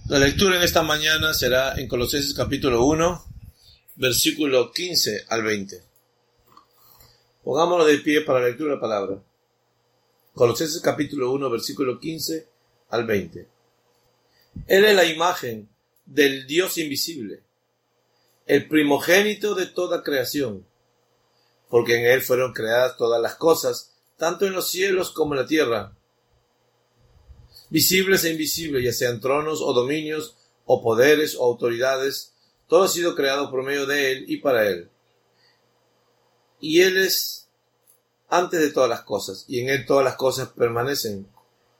La lectura en esta mañana será en Colosenses capítulo 1, versículo 15 al 20. Pongámonos de pie para la lectura de la palabra. Colosenses capítulo 1, versículo 15 al 20. Él es la imagen del Dios invisible, el primogénito de toda creación, porque en Él fueron creadas todas las cosas, tanto en los cielos como en la tierra, visibles e invisibles, ya sean tronos o dominios, o poderes o autoridades. Todo ha sido creado por medio de Él y para Él. Y Él es antes de todas las cosas, y en Él todas las cosas permanecen.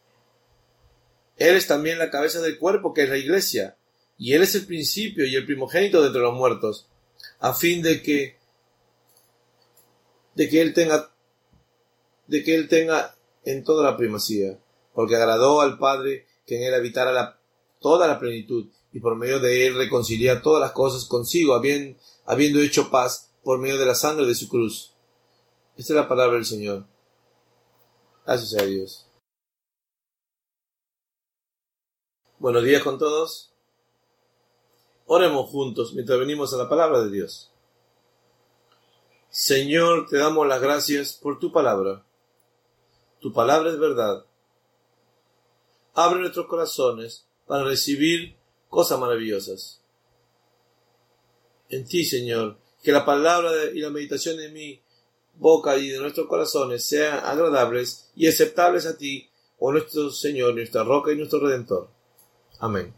Él es también la cabeza del cuerpo, que es la iglesia, y Él es el principio y el primogénito de entre los muertos, a fin de que Él tenga en toda la primacía, porque agradó al Padre que en Él habitara toda la plenitud, y por medio de Él reconciliar todas las cosas consigo, habiendo hecho paz por medio de la sangre de su cruz. Esta es la palabra del Señor. Gracias a Dios. Buenos días con todos. Oremos juntos mientras venimos a la palabra de Dios. Señor, te damos las gracias por tu palabra. Tu palabra es verdad. Abre nuestros corazones para recibir cosas maravillosas. En ti, Señor, que la palabra y la meditación de mi boca y de nuestros corazones sean agradables y aceptables a ti, oh nuestro Señor, nuestra roca y nuestro Redentor. Amén.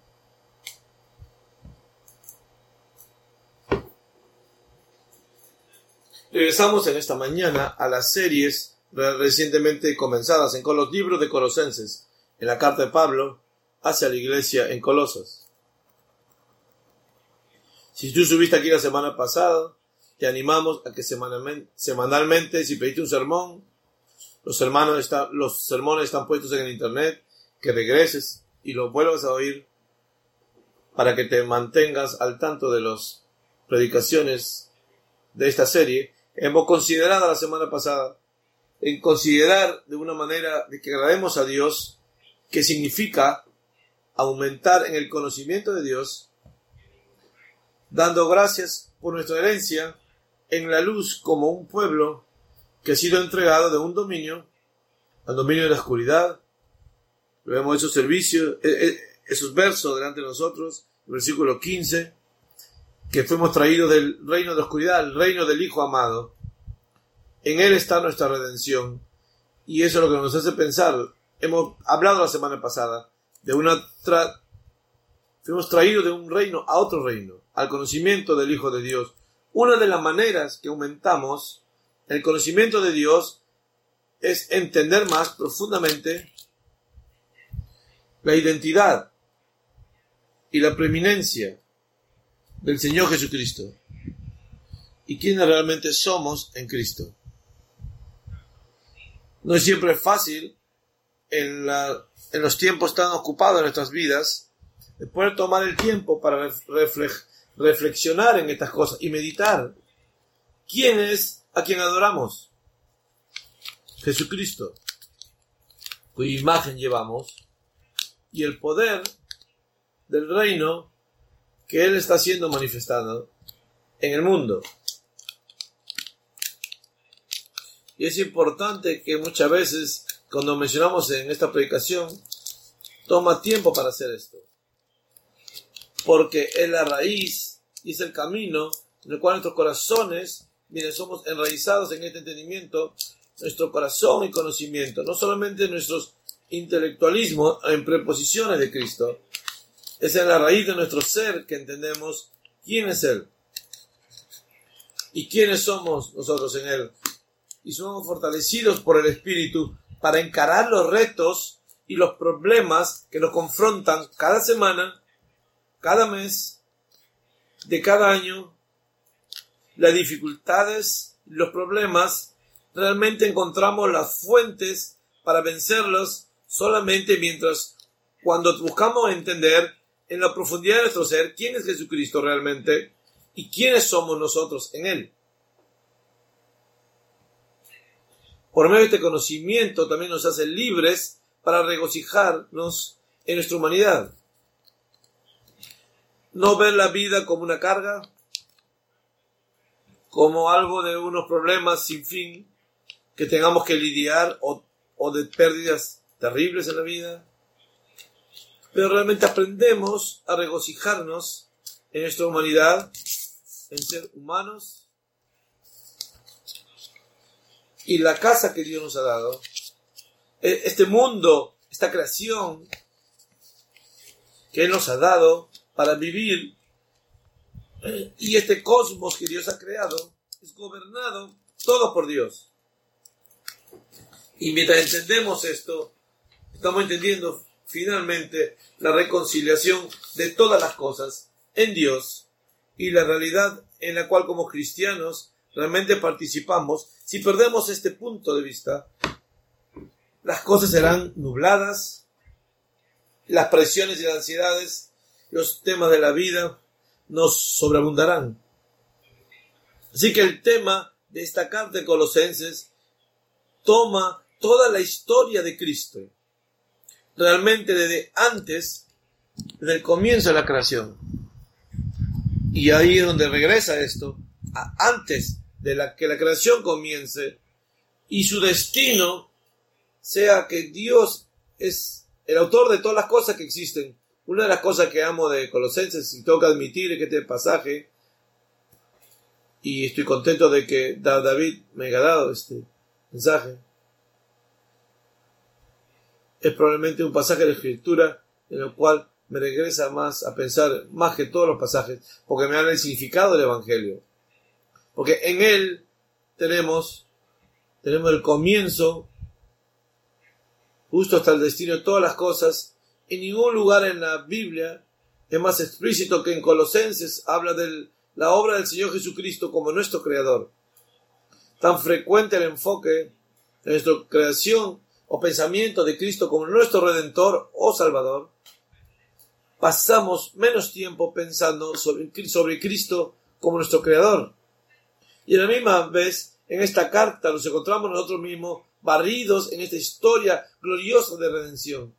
Regresamos en esta mañana a las series recientemente comenzadas en los libros de Colosenses, en la carta de Pablo hacia la iglesia en Colosas. Si tú estuviste aquí la semana pasada, te animamos a que semanalmente, si pediste un sermón, los sermones están puestos en el internet, que regreses y los vuelvas a oír para que te mantengas al tanto de las predicaciones de esta serie. Hemos considerado la semana pasada en considerar de una manera de que agrademos a Dios, que significa aumentar en el conocimiento de Dios, dando gracias por nuestra herencia en la luz como un pueblo que ha sido entregado de un dominio al dominio de la oscuridad. Vemos esos servicios, esos versos delante de nosotros, el versículo 15, que fuimos traídos del reino de la oscuridad al reino del Hijo amado. En Él está nuestra redención, y eso es lo que nos hace pensar. Hemos hablado la semana pasada de fuimos traídos de un reino a otro reino, al conocimiento del Hijo de Dios. Una de las maneras que aumentamos el conocimiento de Dios es entender más profundamente la identidad y la preeminencia del Señor Jesucristo y quiénes realmente somos en Cristo. No es siempre fácil en los tiempos tan ocupados de nuestras vidas de poder tomar el tiempo para reflexionar en estas cosas y meditar. ¿Quién es a quien adoramos? Jesucristo, cuya imagen llevamos, y el poder del reino que Él está siendo manifestado en el mundo. Y es importante que muchas veces, cuando mencionamos en esta predicación, toma tiempo para hacer esto, porque es la raíz y es el camino en el cual nuestros corazones, miren, somos enraizados en este entendimiento, nuestro corazón y conocimiento, no solamente nuestros intelectualismos en preposiciones de Cristo, es en la raíz de nuestro ser que entendemos quién es Él y quiénes somos nosotros en Él, y somos fortalecidos por el Espíritu para encarar los retos y los problemas que nos confrontan cada semana, cada mes, de cada año. Las dificultades, los problemas, realmente encontramos las fuentes para vencerlos solamente cuando buscamos entender en la profundidad de nuestro ser quién es Jesucristo realmente y quiénes somos nosotros en Él. Por medio de este conocimiento también nos hace libres para regocijarnos en nuestra humanidad. No ver la vida como una carga, como algo de unos problemas sin fin que tengamos que lidiar o de pérdidas terribles en la vida. Pero realmente aprendemos a regocijarnos en nuestra humanidad, en ser humanos, y la casa que Dios nos ha dado, este mundo, esta creación que Él nos ha dado para vivir, y este cosmos que Dios ha creado, es gobernado todo por Dios. Y mientras entendemos esto, estamos entendiendo finalmente la reconciliación de todas las cosas en Dios y la realidad en la cual como cristianos realmente participamos. Si perdemos este punto de vista, las cosas serán nubladas, las presiones y las ansiedades, los temas de la vida nos sobreabundarán. Así que el tema de esta carta de Colosenses toma toda la historia de Cristo, realmente desde antes, desde el comienzo de la creación. Y ahí es donde regresa esto, antes de que la creación comience, y su destino sea que Dios es el autor de todas las cosas que existen. Una de las cosas que amo de Colosenses, y tengo que admitir, es que este pasaje, y estoy contento de que David me haya dado este mensaje, es probablemente un pasaje de la Escritura en el cual me regresa más a pensar, más que todos los pasajes, porque me habla del significado del Evangelio. Porque en él tenemos el comienzo, justo hasta el destino de todas las cosas. En ningún lugar en la Biblia es más explícito que en Colosenses habla de la obra del Señor Jesucristo como nuestro Creador. Tan frecuente el enfoque de nuestra creación o pensamiento de Cristo como nuestro Redentor o Salvador, pasamos menos tiempo pensando sobre Cristo como nuestro Creador. Y a la misma vez, en esta carta nos encontramos nosotros mismos barridos en esta historia gloriosa de redención.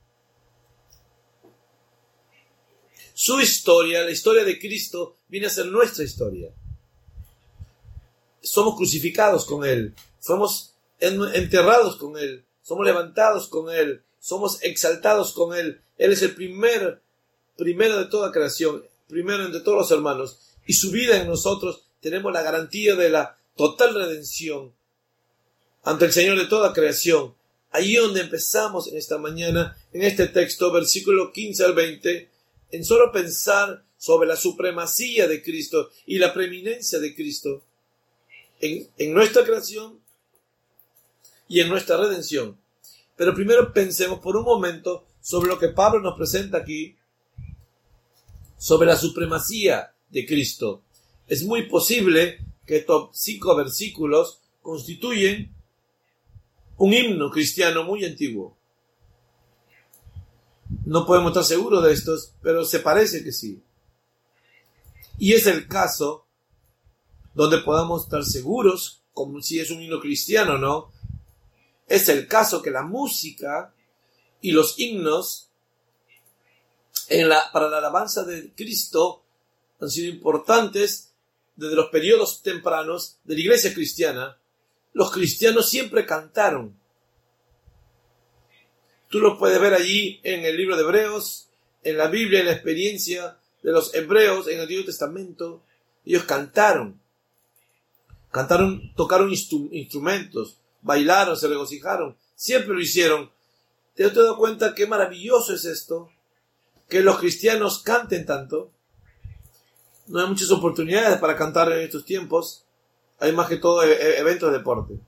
Su historia, la historia de Cristo, viene a ser nuestra historia. Somos crucificados con Él, somos enterrados con Él, somos levantados con Él, somos exaltados con Él. Él es el primero de toda creación, primero entre todos los hermanos, y su vida en nosotros tenemos la garantía de la total redención ante el Señor de toda creación. Ahí es donde empezamos en esta mañana, en este texto, versículo 15 al 20, en solo pensar sobre la supremacía de Cristo y la preeminencia de Cristo en nuestra creación y en nuestra redención. Pero primero pensemos por un momento sobre lo que Pablo nos presenta aquí, sobre la supremacía de Cristo. Es muy posible que estos 5 versículos constituyen un himno cristiano muy antiguo. No podemos estar seguros de estos, pero se parece que sí. Y es el caso donde podamos estar seguros, como si es un himno cristiano o no. Es el caso que la música y los himnos para la alabanza de Cristo han sido importantes desde los periodos tempranos de la iglesia cristiana. Los cristianos siempre cantaron. Tú lo puedes ver allí en el libro de Hebreos, en la Biblia, en la experiencia de los hebreos en el Antiguo Testamento. Ellos cantaron, tocaron instrumentos, bailaron, se regocijaron, siempre lo hicieron. ¿Te has dado cuenta qué maravilloso es esto? Que los cristianos canten tanto. No hay muchas oportunidades para cantar en estos tiempos. Hay más que todo eventos de deporte.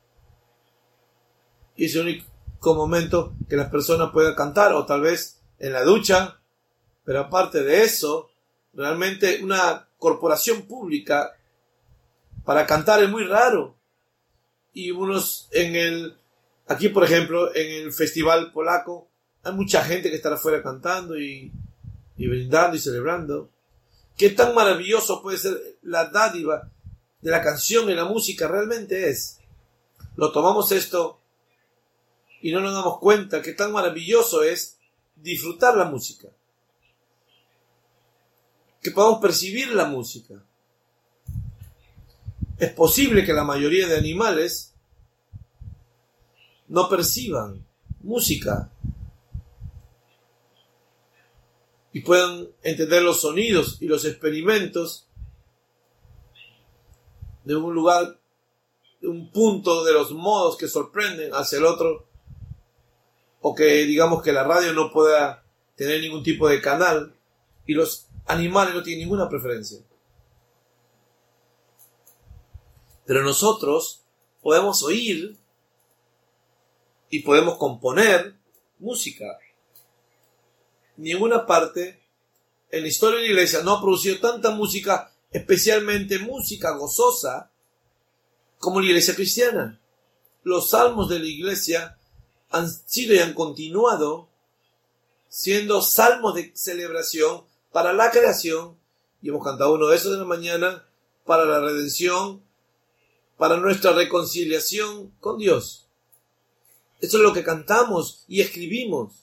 Y es el único momento que las personas puedan cantar, o tal vez en la ducha. Pero aparte de eso, realmente una corporación pública para cantar es muy raro. Y aquí por ejemplo, en el festival polaco, hay mucha gente que estará afuera cantando y brindando y celebrando. ¿Qué tan maravilloso puede ser la dádiva de la canción y la música? Realmente es. Lo tomamos esto y no nos damos cuenta qué tan maravilloso es disfrutar la música. que podamos percibir la música. Es posible que la mayoría de animales no perciban música y puedan entender los sonidos y los experimentos de un lugar, de un punto de los modos que sorprenden hacia el otro, o que digamos que la radio no pueda tener ningún tipo de canal y los animales no tienen ninguna preferencia. Pero nosotros podemos oír y podemos componer música. Ninguna parte en la historia de la iglesia no ha producido tanta música, especialmente música gozosa, como la iglesia cristiana. Los salmos de la iglesia han sido y han continuado siendo salmos de celebración para la creación, y hemos cantado uno de esos en la mañana, para la redención, para nuestra reconciliación con Dios. Eso es lo que cantamos y escribimos.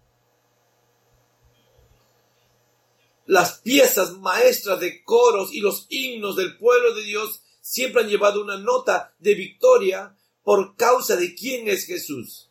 Las piezas maestras de coros y los himnos del pueblo de Dios siempre han llevado una nota de victoria por causa de quién es Jesús.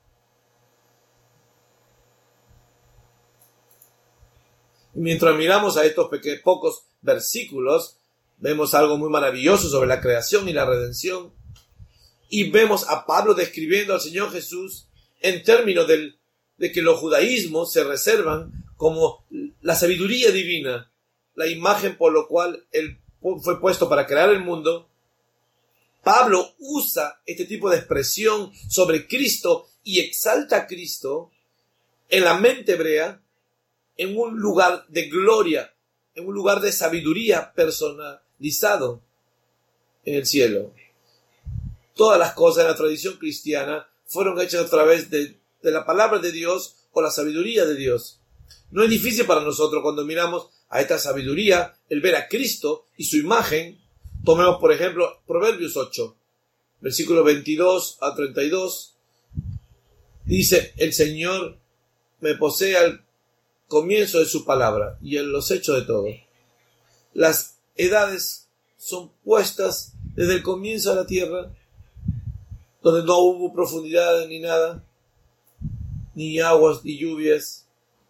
Y mientras miramos a estos pocos versículos, vemos algo muy maravilloso sobre la creación y la redención. Y vemos a Pablo describiendo al Señor Jesús en términos de que los judaísmos se reservan como la sabiduría divina, la imagen por lo cual Él fue puesto para crear el mundo. Pablo usa este tipo de expresión sobre Cristo y exalta a Cristo en la mente hebrea en un lugar de gloria, en un lugar de sabiduría personalizado en el cielo. Todas las cosas de la tradición cristiana fueron hechas a través de la palabra de Dios o la sabiduría de Dios. No es difícil para nosotros cuando miramos a esta sabiduría el ver a Cristo y su imagen. Tomemos por ejemplo Proverbios 8, versículos 22 a 32. Dice: el Señor me posee al comienzo de su palabra y en los hechos de todo. Las edades son puestas desde el comienzo de la tierra, donde no hubo profundidad ni nada, ni aguas ni lluvias,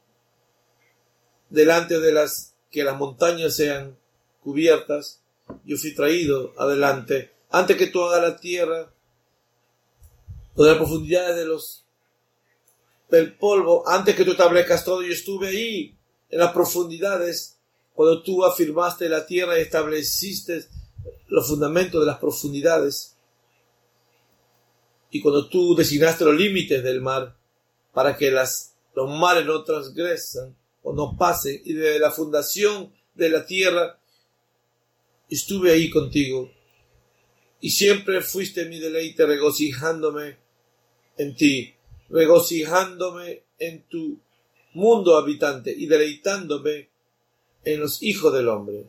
delante de que las montañas sean cubiertas. Yo fui traído adelante, antes que tú hagas la tierra, donde las profundidades del polvo, antes que tú establezcas todo, yo estuve ahí, en las profundidades, cuando tú afirmaste la tierra y estableciste los fundamentos de las profundidades. Y cuando tú designaste los límites del mar para que los mares no transgresan o no pasen, y desde la fundación de la tierra estuve ahí contigo, y siempre fuiste mi deleite, regocijándome en ti, regocijándome en tu mundo habitante y deleitándome en los hijos del hombre.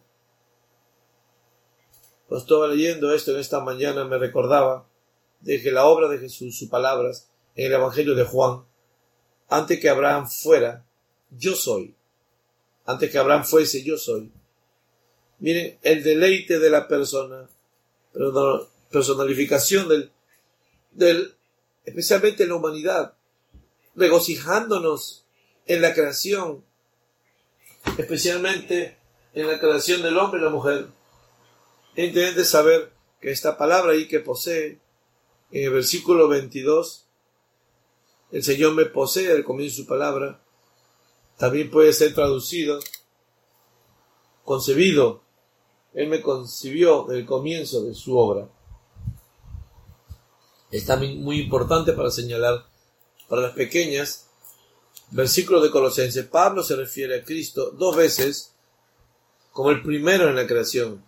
Cuando estaba leyendo esto en esta mañana me recordaba de que la obra de Jesús, sus palabras en el Evangelio de Juan: antes que Abraham fuera, yo soy. Antes que Abraham fuese, yo soy. Miren, el deleite de la persona, personalificación especialmente en la humanidad, regocijándonos en la creación, especialmente en la creación del hombre y la mujer. Es interesante saber que esta palabra ahí que posee, en el versículo 22, el Señor me posee al comienzo de su palabra, también puede ser traducido concebido. Él me concibió desde el comienzo de su obra. Es también muy importante para señalar para las pequeñas versículos de Colosenses. Pablo se refiere a Cristo 2 veces como el primero en la creación.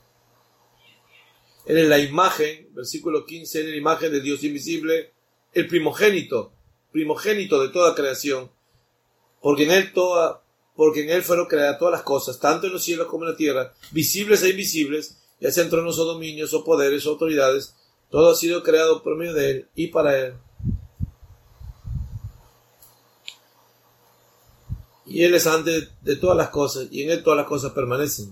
Él es la imagen, versículo 15, él es la imagen de Dios invisible, el primogénito de toda creación, porque en él fueron creadas todas las cosas, tanto en los cielos como en la tierra, visibles e invisibles, ya sean tronos o dominios o poderes o autoridades. Todo ha sido creado por medio de él y para él. Y Él es antes de todas las cosas, y en Él todas las cosas permanecen.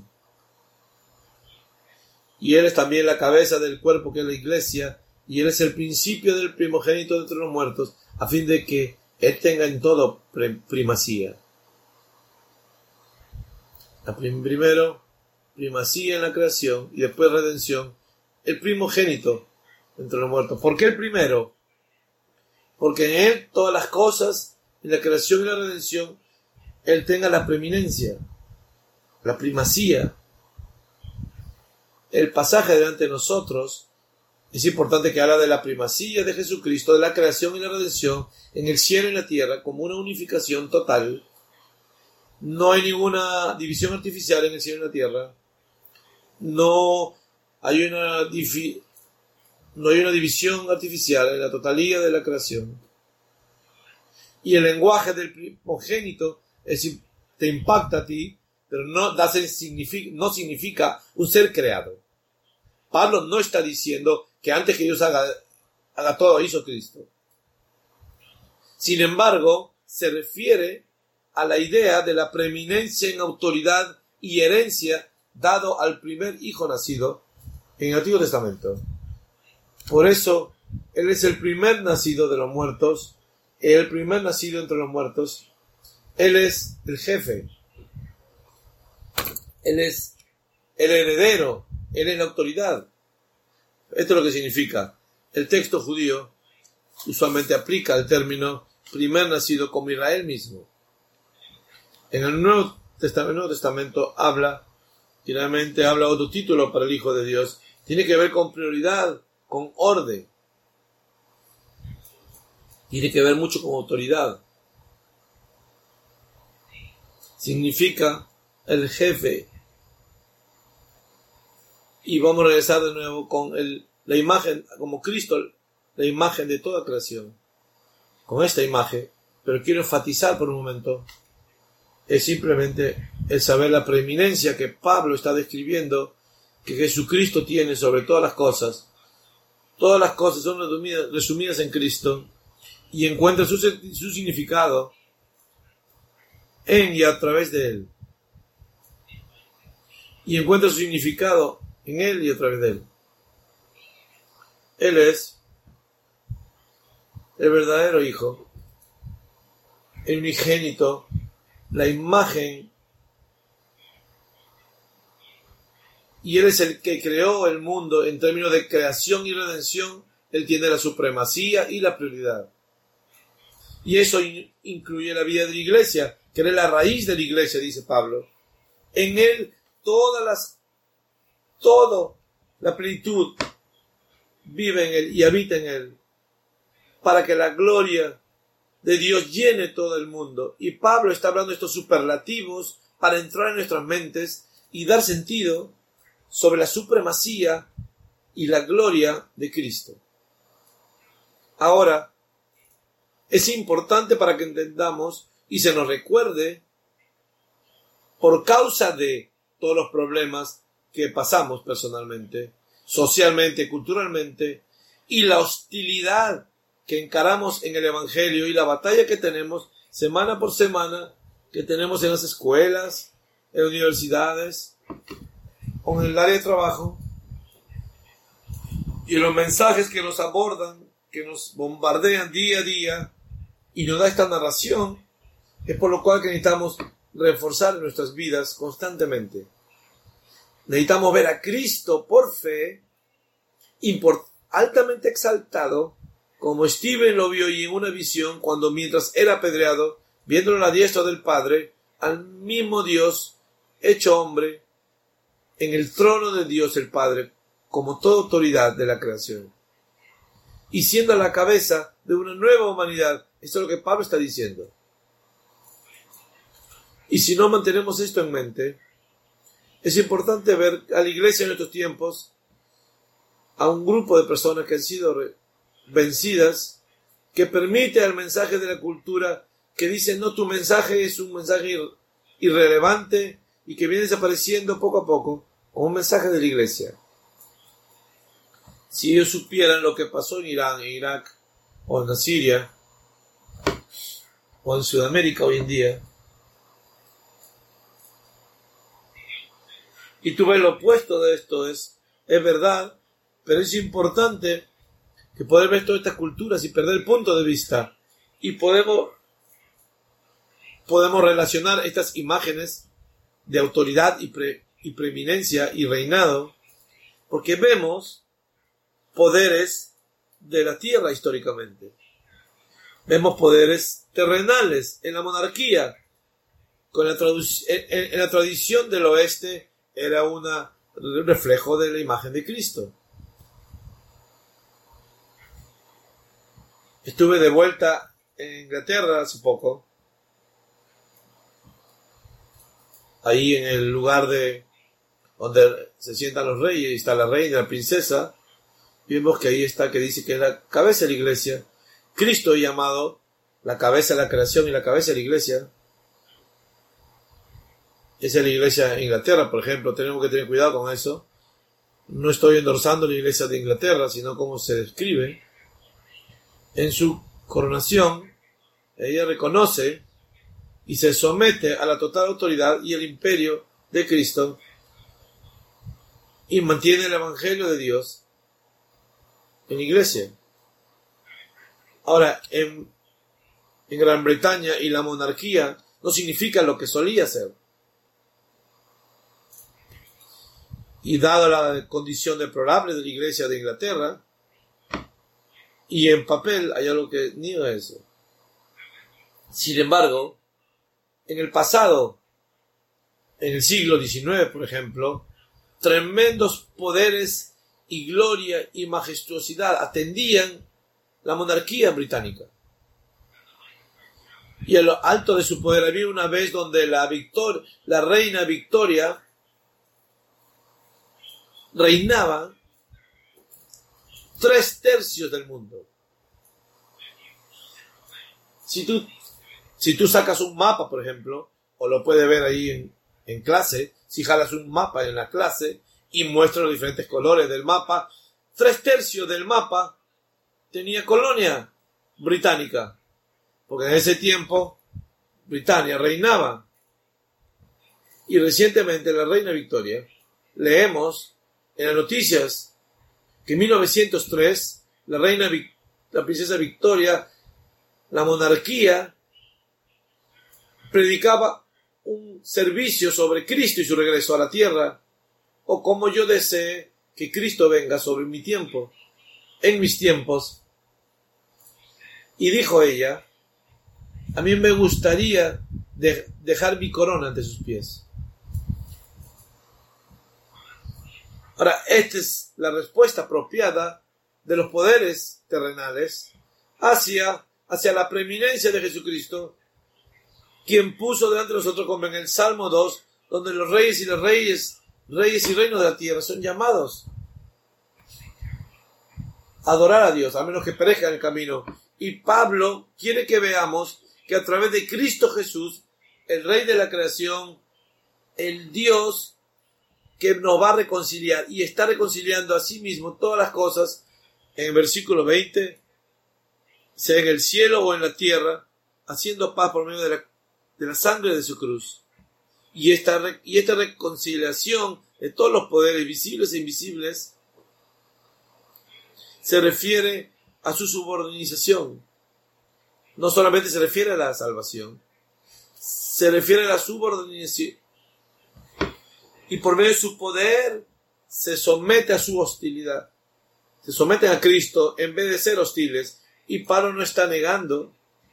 Y Él es también la cabeza del cuerpo que es la iglesia, y Él es el principio del primogénito de entre los muertos, a fin de que Él tenga en todo primacía. Primero, primacía en la creación, y después redención, el primogénito entre los muertos. ¿Por qué el primero? Porque en Él todas las cosas, en la creación y la redención, Él tenga la preeminencia, la primacía. El pasaje delante de nosotros es importante, que habla de la primacía de Jesucristo, de la creación y la redención en el cielo y la tierra como una unificación total. No hay ninguna división artificial en el cielo y la tierra. No hay una división artificial en la totalidad de la creación. Y el lenguaje del primogénito te impacta a ti, pero no significa un ser creado. Pablo no está diciendo que antes que Dios haga todo, hizo Cristo. Sin embargo, se refiere a la idea de la preeminencia en autoridad y herencia dado al primer hijo nacido en el Antiguo Testamento. Por eso, Él es el primer nacido de los muertos, el primer nacido entre los muertos. Él es el jefe. Él es el heredero. Él es la autoridad. Esto es lo que significa. El texto judío usualmente aplica el término primer nacido como Israel mismo. En el Nuevo Testamento habla, y realmente habla otro título para el Hijo de Dios. Tiene que ver con prioridad, con orden. Tiene que ver mucho con autoridad. Significa el jefe. Y vamos a regresar de nuevo con la imagen, como Cristo, la imagen de toda creación. Con esta imagen, pero quiero enfatizar por un momento, es simplemente el saber la preeminencia que Pablo está describiendo, que Jesucristo tiene sobre todas las cosas. Todas las cosas son resumidas en Cristo y encuentran su significado en y a través de Él. Y encuentran su significado en Él y a través de Él. Él es el verdadero Hijo, el unigénito, la imagen, y Él es el que creó el mundo en términos de creación y redención. Él tiene la supremacía y la prioridad. Y eso incluye la vida de la iglesia, que es la raíz de la iglesia, dice Pablo. En Él toda la plenitud vive en Él y habita en Él, para que la gloria de Dios llene todo el mundo. Y Pablo está hablando de estos superlativos para entrar en nuestras mentes y dar sentido sobre la supremacía y la gloria de Cristo. Ahora, es importante para que entendamos y se nos recuerde, por causa de todos los problemas que pasamos personalmente, socialmente, culturalmente, y la hostilidad que encaramos en el Evangelio y la batalla que tenemos semana por semana, que tenemos en las escuelas, en las universidades, o en el área de trabajo, y los mensajes que nos abordan, que nos bombardean día a día, y nos da esta narración, es por lo cual que necesitamos reforzar nuestras vidas constantemente. Necesitamos ver a Cristo por fe, altamente exaltado, como Steven lo vio y en una visión, cuando mientras era apedreado, viéndolo a la diestra del Padre, al mismo Dios, hecho hombre, en el trono de Dios el Padre, como toda autoridad de la creación. Y siendo la cabeza de una nueva humanidad. Esto es lo que Pablo está diciendo. Y si no mantenemos esto en mente, es importante ver a la iglesia en estos tiempos, a un grupo de personas que han sido vencidas, que permite al mensaje de la cultura, que dice, no, tu mensaje es un mensaje irrelevante y que viene desapareciendo poco a poco, como un mensaje de la iglesia. Si ellos supieran lo que pasó en Irán, en Irak, o en Siria, o en Sudamérica hoy en día, Y tú ves lo opuesto de esto, es verdad, pero es importante que poder ver todas estas culturas y perder el punto de vista. Y podemos relacionar estas imágenes de autoridad y preeminencia y reinado, porque vemos poderes de la tierra históricamente. Vemos poderes terrenales en la monarquía. En la tradición del oeste era un reflejo de la imagen de Cristo. Estuve de vuelta en Inglaterra hace poco, ahí en el lugar donde se sientan los reyes, y está la reina, la princesa. Vimos que ahí está, que dice que es la cabeza de la iglesia. Cristo es llamado la cabeza de la creación y la cabeza de la iglesia. Esa es la iglesia en Inglaterra, por ejemplo. Tenemos que tener cuidado con eso. No estoy endorsando la iglesia de Inglaterra, sino cómo se describe. En su coronación, ella reconoce y se somete a la total autoridad y el imperio de Cristo y mantiene el evangelio de Dios en la iglesia. Ahora, en Gran Bretaña y la monarquía no significa lo que solía ser. Y dado la condición deplorable de la iglesia de Inglaterra, y en papel hay algo que niega eso. Sin embargo, en el pasado, en el siglo XIX, por ejemplo, tremendos poderes y gloria y majestuosidad atendían la monarquía británica. Y a lo alto de su poder había una vez donde la reina Victoria reinaba 3/3 del mundo. Si tú sacas un mapa, por ejemplo, o lo puedes ver ahí en clase, si jalas un mapa en la clase y muestras los diferentes colores del mapa, 3/3 del mapa tenía colonia británica, porque en ese tiempo Britania reinaba. Y recientemente la reina Victoria, leemos en las noticias que en 1903 la princesa Victoria, la monarquía, predicaba un servicio sobre Cristo y su regreso a la tierra, o como yo desee que Cristo venga sobre mi tiempo, en mis tiempos. Y dijo ella, a mí me gustaría dejar mi corona ante sus pies. Ahora, esta es la respuesta apropiada de los poderes terrenales hacia la preeminencia de Jesucristo, quien puso delante de nosotros, como en el Salmo 2, donde los reyes y los reyes y reinos de la tierra son llamados a adorar a Dios, a menos que perezcan en el camino. Y Pablo quiere que veamos que a través de Cristo Jesús, el Rey de la creación, el Dios que nos va a reconciliar y está reconciliando a sí mismo todas las cosas, en el versículo 20, sea en el cielo o en la tierra, haciendo paz por medio de la sangre de su cruz. Y esta reconciliación de todos los poderes visibles e invisibles se refiere a su subordinación. No solamente se refiere a la salvación, se refiere a la subordinación. Y por medio de su poder se somete a su hostilidad. Se someten a Cristo en vez de ser hostiles. Y Pablo no está negando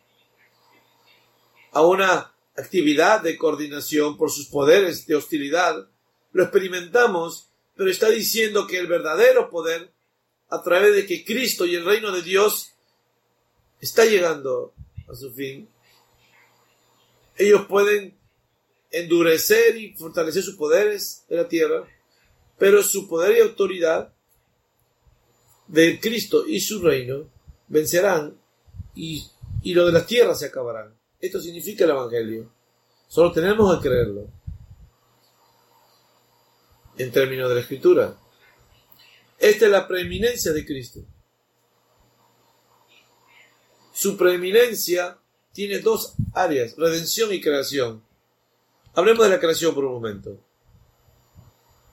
a una actividad de coordinación por sus poderes de hostilidad. Lo experimentamos, pero está diciendo que el verdadero poder, a través de que Cristo y el reino de Dios está llegando a su fin, ellos pueden endurecer y fortalecer sus poderes de la tierra, pero su poder y autoridad de Cristo y su reino vencerán y lo de la tierra se acabarán. Esto significa el Evangelio. Solo tenemos que creerlo en términos de la Escritura. Esta es la preeminencia de Cristo. Su preeminencia tiene dos áreas, redención y creación. Hablemos de la creación por un momento.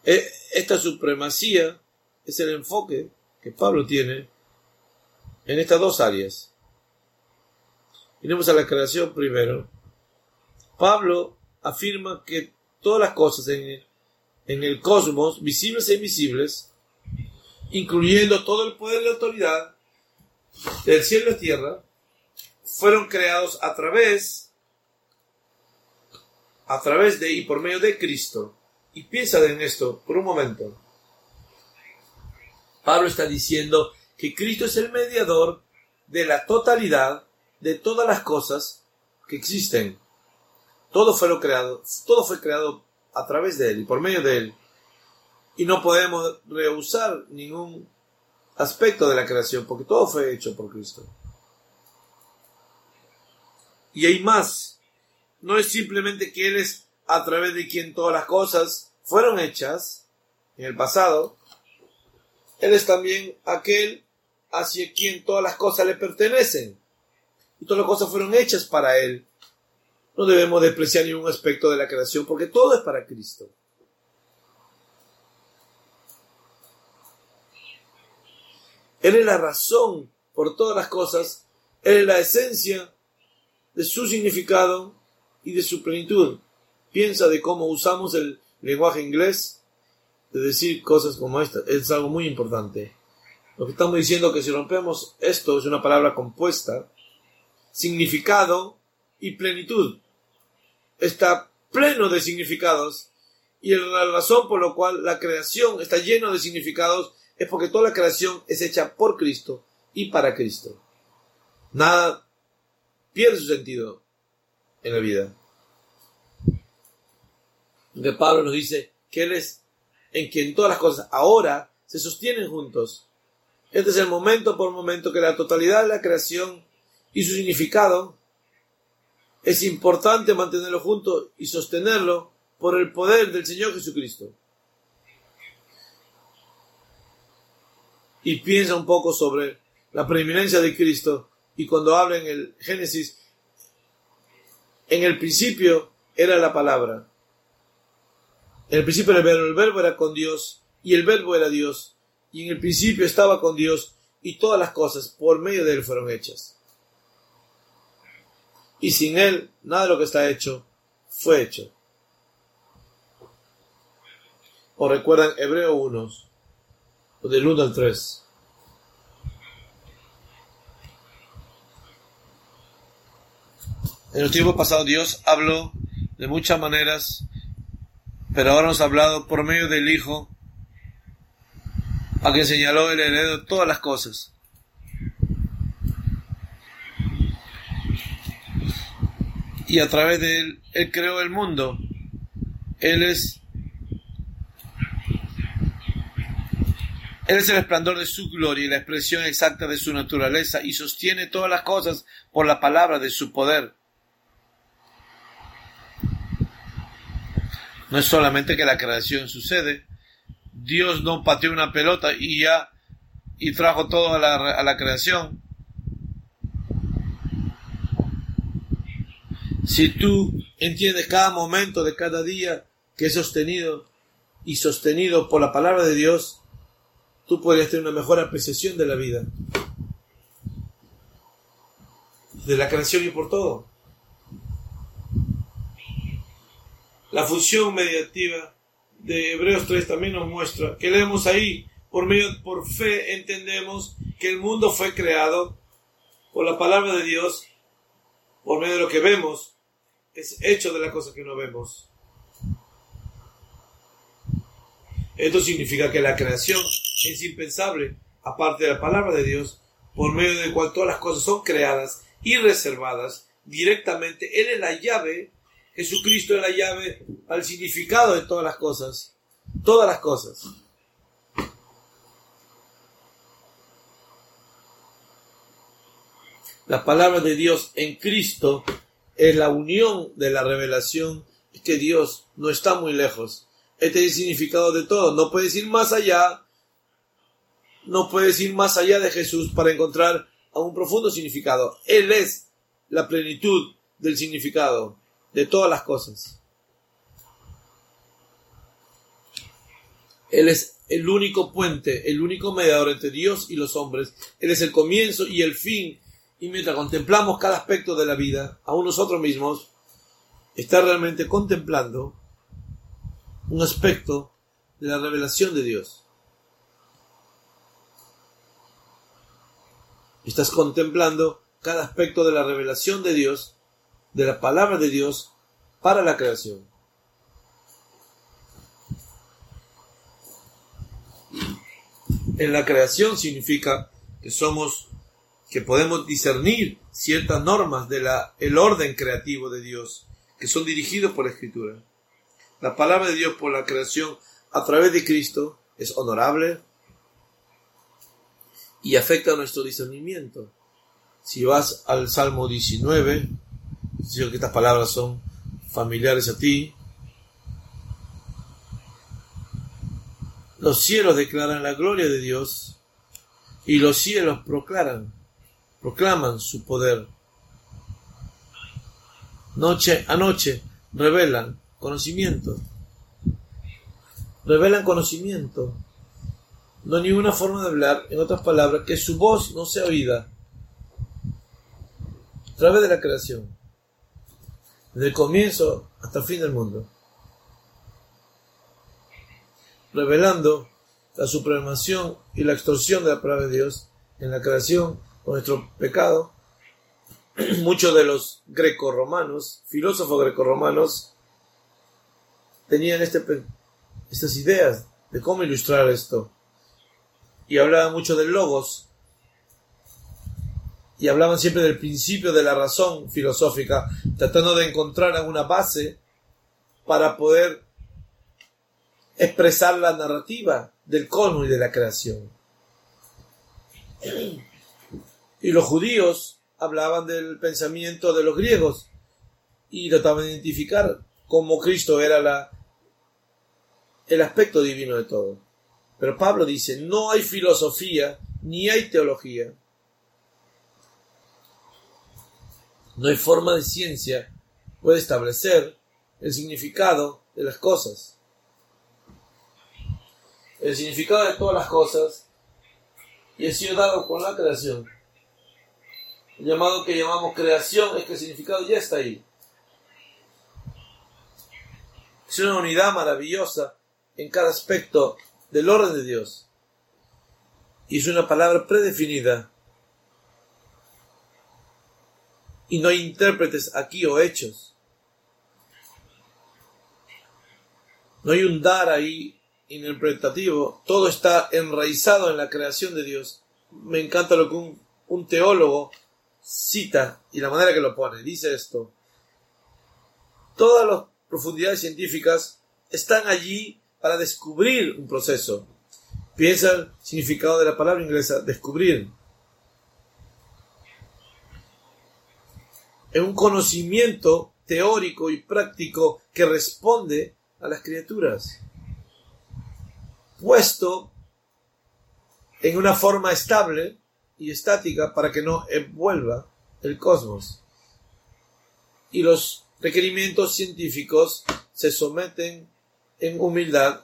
Esta supremacía es el enfoque que Pablo tiene en estas dos áreas. Miremos a la creación primero. Pablo afirma que todas las cosas en el cosmos, visibles e invisibles, incluyendo todo el poder y la autoridad del cielo y la tierra, fueron creados a través de y por medio de Cristo. Y piensa en esto por un momento. Pablo está diciendo que Cristo es el mediador de la totalidad de todas las cosas que existen. Todo fue creado a través de Él y por medio de Él. Y no podemos rehusar ningún aspecto de la creación, porque todo fue hecho por Cristo. Y hay más. No es simplemente que Él es a través de quien todas las cosas fueron hechas en el pasado. Él es también aquel hacia quien todas las cosas le pertenecen. Y todas las cosas fueron hechas para Él. No debemos despreciar ningún aspecto de la creación, porque todo es para Cristo. Él es la razón por todas las cosas. Él es la esencia de su significado y de su plenitud. Piensa de cómo usamos el lenguaje inglés de decir cosas como esta. Es algo muy importante. Lo que estamos diciendo es que si rompemos esto, es una palabra compuesta, significado y plenitud. Está pleno de significados, y la razón por la cual la creación está llena de significados es porque toda la creación es hecha por Cristo y para Cristo. Nada pierde su sentido en la vida. Porque Pablo nos dice que Él es en quien todas las cosas ahora se sostienen juntos. Este es el momento por momento que la totalidad de la creación y su significado es importante mantenerlo junto y sostenerlo por el poder del Señor Jesucristo. Y piensa un poco sobre la preeminencia de Cristo. Y cuando habla en el Génesis, en el principio era la palabra. En el principio era el verbo era con Dios, y el verbo era Dios. Y en el principio estaba con Dios, y todas las cosas por medio de Él fueron hechas. Y sin Él, nada de lo que está hecho, fue hecho. ¿O recuerdan Hebreo 1, del 1 al 3? En los tiempos pasados Dios habló de muchas maneras, pero ahora nos ha hablado por medio del Hijo, a quien señaló el heredero de todas las cosas. Y a través de Él, Él creó el mundo. Él es el resplandor de su gloria y la expresión exacta de su naturaleza, y sostiene todas las cosas por la palabra de su poder. No es solamente que la creación sucede. Dios no pateó una pelota y trajo todo a la creación. Si tú entiendes cada momento de cada día que es sostenido por la palabra de Dios, tú podrías tener una mejor apreciación de la vida, de la creación y por todo. La función mediativa de Hebreos 3 también nos muestra que leemos ahí, por fe entendemos que el mundo fue creado por la palabra de Dios, por medio de lo que vemos, es hecho de las cosas que no vemos. Esto significa que la creación es impensable, aparte de la palabra de Dios, por medio de cual todas las cosas son creadas y reservadas directamente. Él es la llave, Jesucristo es la llave al significado de todas las cosas. Todas las cosas. La palabra de Dios en Cristo es la unión de la revelación. Es que Dios no está muy lejos. Este es el significado de todo. No puedes ir más allá. No puedes ir más allá de Jesús para encontrar a un profundo significado. Él es la plenitud del significado de todas las cosas. Él es el único puente, el único mediador entre Dios y los hombres. Él es el comienzo y el fin. Y mientras contemplamos cada aspecto de la vida, aún nosotros mismos, está realmente contemplando un aspecto de la revelación de Dios. Estás contemplando cada aspecto de la revelación de Dios, de la palabra de Dios para la creación. En la creación significa que podemos discernir ciertas normas del orden creativo de Dios, que son dirigidos por la Escritura. La palabra de Dios por la creación a través de Cristo es honorable y afecta a nuestro discernimiento. Si vas al Salmo 19, digo que estas palabras son familiares a ti. Los cielos declaran la gloria de Dios y los cielos proclaman su poder. Noche a noche revelan conocimiento. Revelan conocimiento. No hay ninguna forma de hablar, en otras palabras, que su voz no sea oída a través de la creación, desde el comienzo hasta el fin del mundo, revelando la supremación y la extorsión de la palabra de Dios en la creación con nuestro pecado. Muchos de los grecorromanos, filósofos grecorromanos, tenían estas ideas de cómo ilustrar esto. Y hablaban mucho del logos. Y hablaban siempre del principio de la razón filosófica, tratando de encontrar alguna base para poder expresar la narrativa del cosmos y de la creación. Y los judíos hablaban del pensamiento de los griegos y trataban de identificar cómo Cristo era el aspecto divino de todo. Pero Pablo dice, no hay filosofía ni hay teología. No hay forma de ciencia puede establecer el significado de las cosas. El significado de todas las cosas y ha sido dado con la creación. El llamado que llamamos creación es que el significado ya está ahí. Es una unidad maravillosa en cada aspecto del orden de Dios. Y es una palabra predefinida. Y no hay intérpretes aquí o hechos. No hay un dar ahí interpretativo. Todo está enraizado en la creación de Dios. Me encanta lo que un teólogo cita y la manera que lo pone. Dice esto: todas las profundidades científicas están allí para descubrir un proceso. Piensa el significado de la palabra inglesa, descubrir. Es un conocimiento teórico y práctico que responde a las criaturas, puesto en una forma estable y estática para que no envuelva el cosmos. Y los requerimientos científicos se someten en humildad,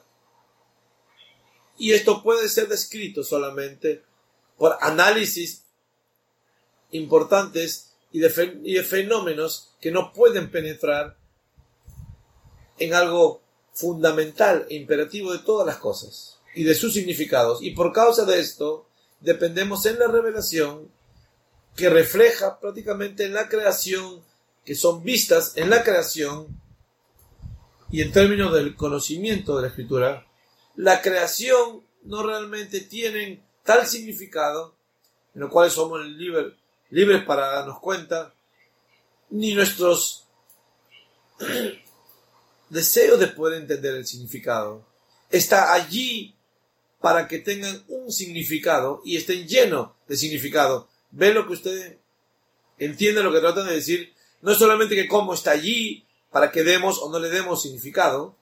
y esto puede ser descrito solamente por análisis importantes y de fenómenos que no pueden penetrar en algo fundamental e imperativo de todas las cosas y de sus significados. Y por causa de esto dependemos en la revelación que refleja prácticamente en la creación, que son vistas en la creación. Y en términos del conocimiento de la Escritura, la creación no realmente tiene tal significado, en lo cual somos libres para darnos cuenta, ni nuestros deseos de poder entender el significado. Está allí para que tengan un significado y estén llenos de significado. ¿Ven lo que usted entiende lo que tratan de decir? No es solamente que cómo está allí para que demos o no le demos significado.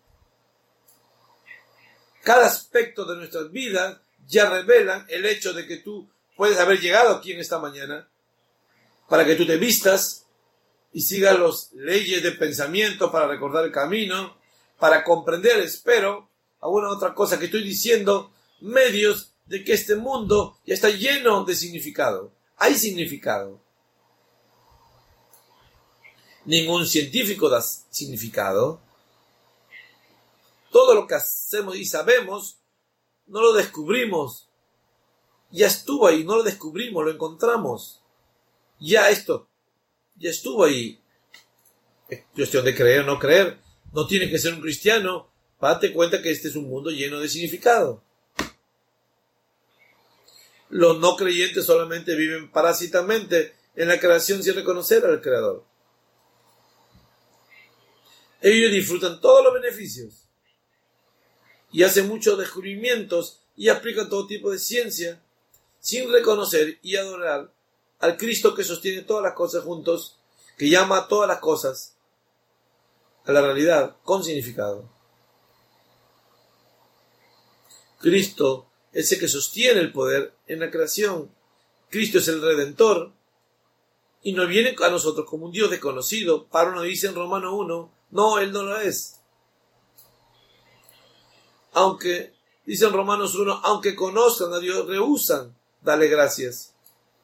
Cada aspecto de nuestras vidas ya revelan el hecho de que tú puedes haber llegado aquí en esta mañana para que tú te vistas y sigas las leyes de pensamiento para recordar el camino, para comprender, espero, alguna otra cosa que estoy diciendo, medios de que este mundo ya está lleno de significado. Hay significado. Ningún científico da significado. Todo lo que hacemos y sabemos, no lo descubrimos. Ya estuvo ahí, no lo descubrimos, lo encontramos. Ya estuvo ahí. Es cuestión de creer o no creer. No tienes que ser un cristiano para darte cuenta que este es un mundo lleno de significado. Los no creyentes solamente viven parásitamente en la creación sin reconocer al Creador. Ellos disfrutan todos los beneficios y hacen muchos descubrimientos y aplican todo tipo de ciencia sin reconocer y adorar al Cristo que sostiene todas las cosas juntos, que llama a todas las cosas a la realidad con significado. Cristo es el que sostiene el poder en la creación. Cristo es el Redentor y no viene a nosotros como un Dios desconocido. Pablo nos dice en Romanos 1, no, Él no lo es. Aunque, dice en Romanos 1, aunque conozcan a Dios, rehúsan darle gracias.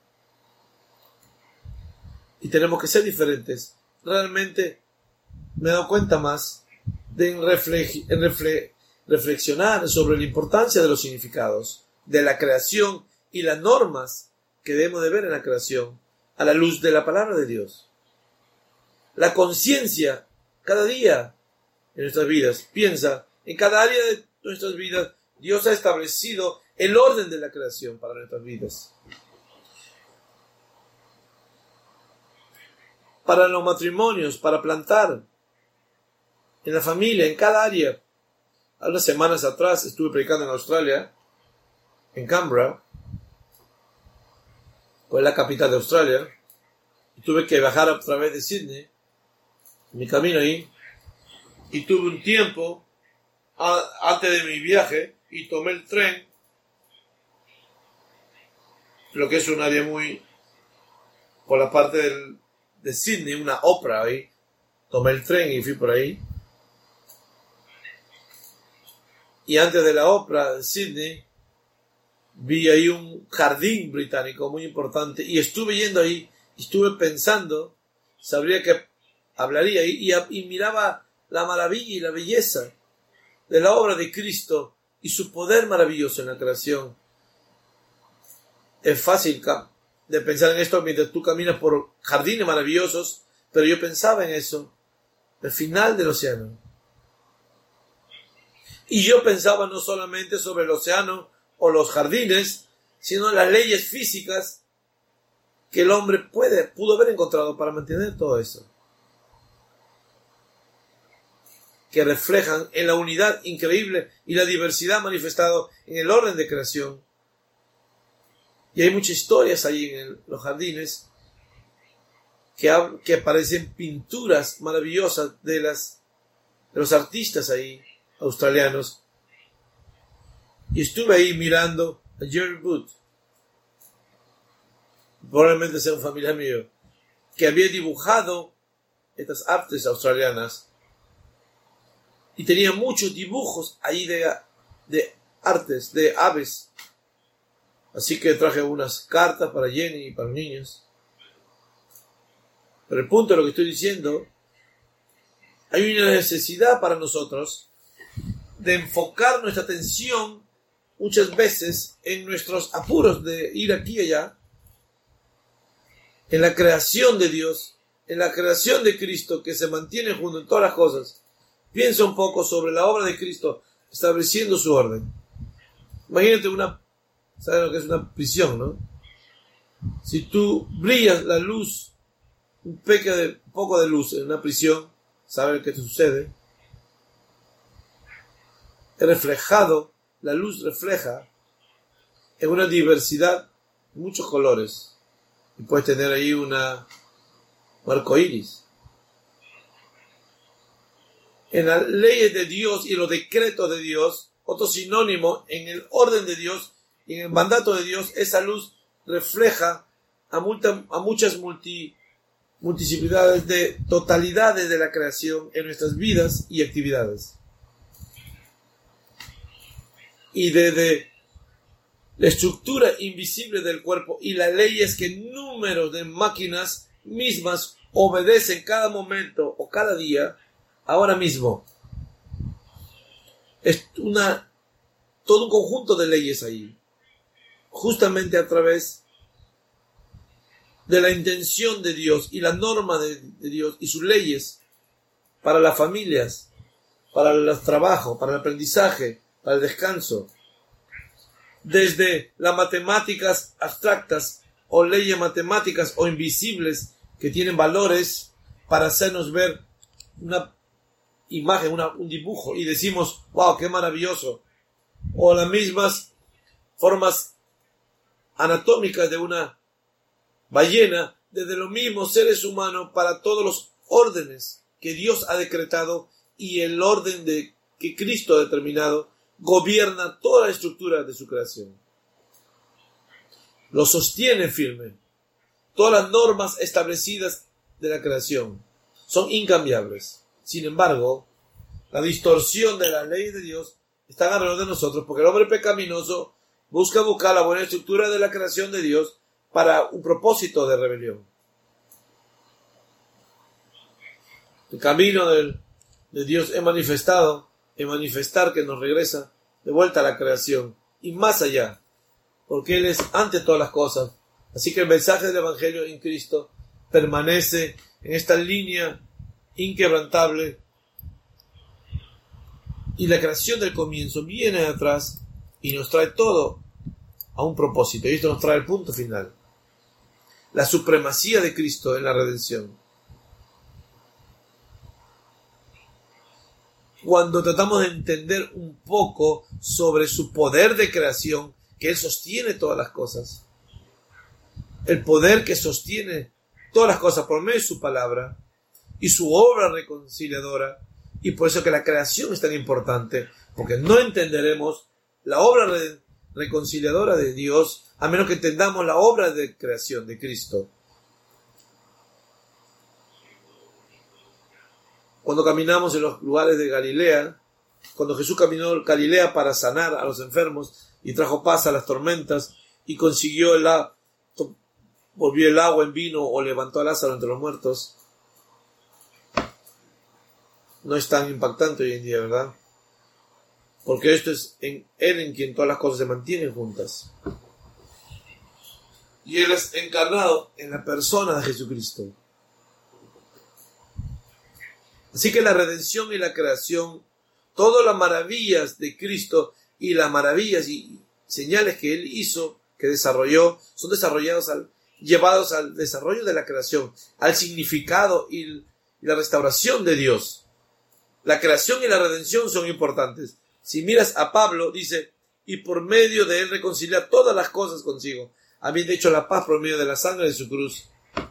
Y tenemos que ser diferentes. Realmente me he dado cuenta más de reflexionar sobre la importancia de los significados, de la creación y las normas que debemos de ver en la creación, a la luz de la palabra de Dios. La conciencia, cada día en nuestras vidas, piensa, en cada área de nuestras vidas, Dios ha establecido el orden de la creación para nuestras vidas. Para los matrimonios, para plantar, en la familia, en cada área. Hace unas semanas atrás estuve predicando en Australia, en Canberra, que es la capital de Australia, y tuve que viajar a través de Sydney, en mi camino ahí, y tuve un tiempo antes de mi viaje y tomé el tren, lo que es un área muy por la parte de Sydney, una ópera ahí. Tomé el tren y fui por ahí. Y antes de la ópera de Sydney vi ahí un jardín británico muy importante y estuve yendo ahí, estuve pensando, sabría que hablaría ahí y miraba la maravilla y la belleza de la obra de Cristo y su poder maravilloso en la creación. Es fácil de pensar en esto mientras tú caminas por jardines maravillosos, pero yo pensaba en eso, el final del océano. Y yo pensaba no solamente sobre el océano o los jardines, sino en las leyes físicas que el hombre pudo haber encontrado para mantener todo eso, que reflejan en la unidad increíble y la diversidad manifestado en el orden de creación. Y hay muchas historias ahí en los jardines que parecen pinturas maravillosas de los artistas ahí australianos. Y estuve ahí mirando a Jerry Booth, probablemente sea un familiar mío, que había dibujado estas artes australianas y tenía muchos dibujos ahí de artes, de aves. Así que traje unas cartas para Jenny y para los niños. Pero el punto de lo que estoy diciendo, hay una necesidad para nosotros de enfocar nuestra atención muchas veces en nuestros apuros de ir aquí y allá, en la creación de Dios, en la creación de Cristo que se mantiene junto en todas las cosas. Piensa un poco sobre la obra de Cristo estableciendo su orden. Imagínate ¿sabes lo que es una prisión, no? Si tú brillas la luz, un poco de luz en una prisión, ¿sabes qué te sucede? La luz refleja en una diversidad, muchos colores. Y puedes tener ahí un arco iris. En las leyes de Dios y los decretos de Dios, otro sinónimo en el orden de Dios y en el mandato de Dios, esa luz refleja a muchas multiplicidades de totalidades de la creación en nuestras vidas y actividades. y desde la estructura invisible del cuerpo y las leyes que números de máquinas mismas obedecen cada momento o cada día, ahora mismo. Es todo un conjunto de leyes ahí, justamente a través de la intención de Dios y la norma de Dios y sus leyes para las familias, para el trabajo, para el aprendizaje, para el descanso. Desde las matemáticas abstractas o leyes matemáticas o invisibles que tienen valores para hacernos ver una imagen, un dibujo y decimos, wow, qué maravilloso. O las mismas formas anatómicas de una ballena, desde los mismos seres humanos para todos los órdenes que Dios ha decretado y el orden que Cristo ha determinado gobierna toda la estructura de su creación. Lo sostiene firme. Todas las normas establecidas de la creación son incambiables. Sin embargo, la distorsión de la ley de Dios está alrededor de nosotros porque el hombre pecaminoso busca la buena estructura de la creación de Dios para un propósito de rebelión. El camino de Dios es manifestar que nos regresa de vuelta a la creación y más allá, porque Él es ante todas las cosas. Así que el mensaje del Evangelio en Cristo permanece en esta línea inquebrantable y la creación del comienzo viene de atrás y nos trae todo a un propósito. Y esto nos trae el punto final. La supremacía de Cristo en la redención. Cuando tratamos de entender un poco sobre su poder de creación, que Él sostiene todas las cosas, el poder que sostiene todas las cosas por medio de su palabra y su obra reconciliadora, y por eso que la creación es tan importante, porque no entenderemos la obra reconciliadora de Dios a menos que entendamos la obra de creación de Cristo. Cuando caminamos en los lugares de Galilea, cuando Jesús caminó en Galilea para sanar a los enfermos y trajo paz a las tormentas y consiguió volvió el agua en vino o levantó a Lázaro entre los muertos, no es tan impactante hoy en día, ¿verdad? Porque esto es Él en quien todas las cosas se mantienen juntas. Y Él es encarnado en la persona de Jesucristo. Así que la redención y la creación, todas las maravillas de Cristo y las maravillas y señales que Él hizo, que desarrolló, son llevados al desarrollo de la creación, al significado y la restauración de Dios. La creación y la redención son importantes. Si miras a Pablo, dice, y por medio de Él reconcilia todas las cosas consigo, habiendo hecho la paz por medio de la sangre de su cruz.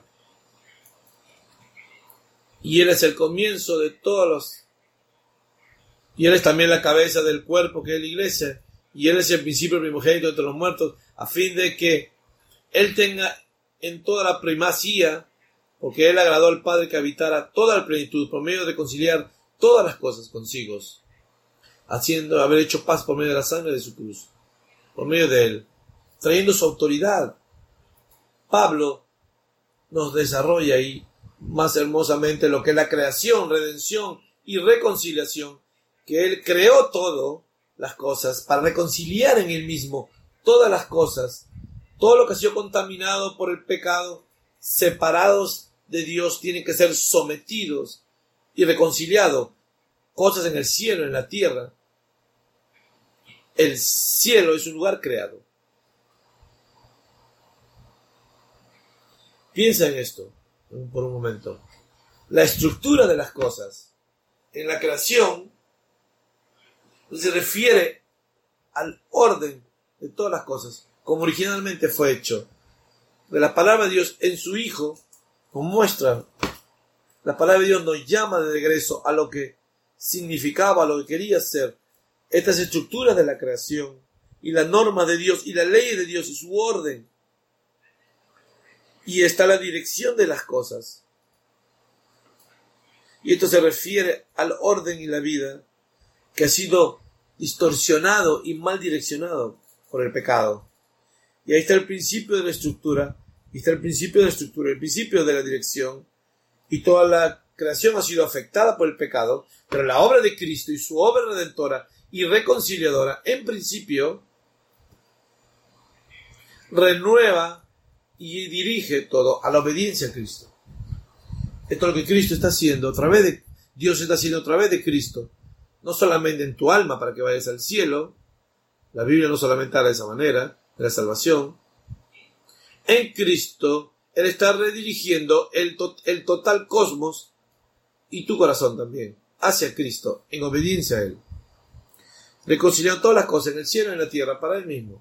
Y Él es el comienzo de y Él es también la cabeza del cuerpo que es la iglesia. Y Él es el principio primogénito entre los muertos, a fin de que Él tenga en toda la primacía, porque Él agradó al Padre que habitara toda la plenitud por medio de conciliar todas las cosas consigo, haber hecho paz por medio de la sangre de su cruz, por medio de Él, trayendo su autoridad. Pablo nos desarrolla ahí más hermosamente lo que es la creación, redención y reconciliación, que Él creó todas las cosas para reconciliar en Él mismo todas las cosas. Todo lo que ha sido contaminado por el pecado, separados de Dios, tienen que ser sometidos y reconciliados. Cosas en el cielo, en la tierra. El cielo es un lugar creado. Piensa en esto por un momento. La estructura de las cosas en la creación se refiere al orden de todas las cosas, como originalmente fue hecho. De la palabra de Dios en su Hijo nos muestra. La palabra de Dios nos llama de regreso a lo que significaba, a lo que quería ser. Estas estructuras de la creación y la norma de Dios y la ley de Dios y su orden. Y está la dirección de las cosas. Y esto se refiere al orden y la vida que ha sido distorsionado y mal direccionado por el pecado. Y ahí está el principio de la estructura, el principio de la dirección, y toda la creación ha sido afectada por el pecado, pero la obra de Cristo y su obra redentora y reconciliadora, en principio, renueva y dirige todo a la obediencia a Cristo. Esto es lo que Cristo está haciendo Dios está haciendo a través de Cristo, no solamente en tu alma para que vayas al cielo. La Biblia no solamente habla de esa manera, de la salvación. En Cristo, Él está redirigiendo el total cosmos y tu corazón también, hacia Cristo, en obediencia a Él. Reconciliando todas las cosas en el cielo y en la tierra para Él mismo.